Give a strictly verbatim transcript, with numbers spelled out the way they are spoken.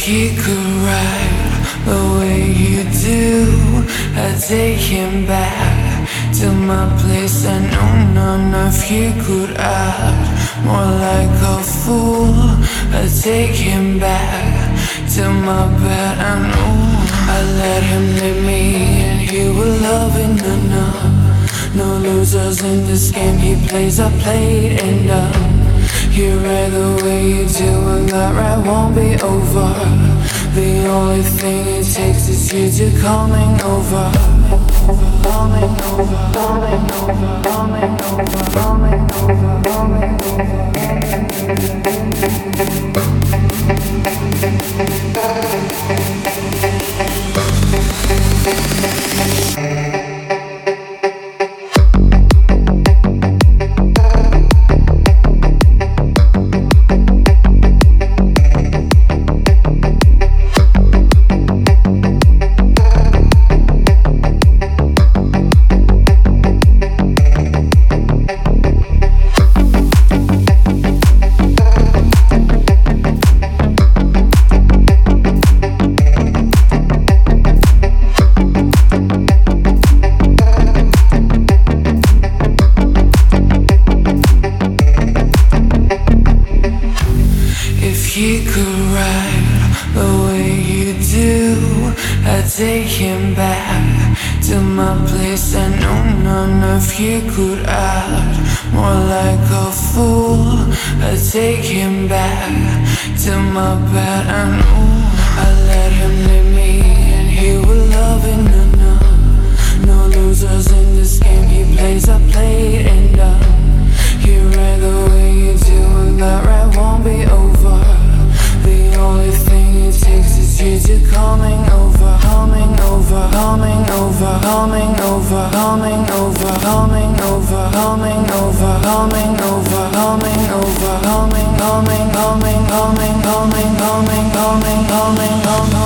he could ride the way you do, I'd take him back to my place. I know none of he could act more like a fool. I'd take him back to my bed. I know I let him lead me and he was loving enough. No losers in this game, he plays, I played and done. You read the way you do, and that right won't be over. The only thing it takes is you to coming over. Coming over, coming over, coming over, coming over, coming he could ride the way you do, I'd take him back to my place. I know none of he could act more like a fool. I'd take him back to my bed. I know I let him lead me and he was loving enough. No losers in this game, he plays, I played and done. You read the way you do, and that right won't be over. The only thing it takes is you to coming over, coming over, coming over, coming over, coming over, coming over, coming over, coming over, coming over, coming, coming, coming, coming, coming, coming, coming, coming, coming.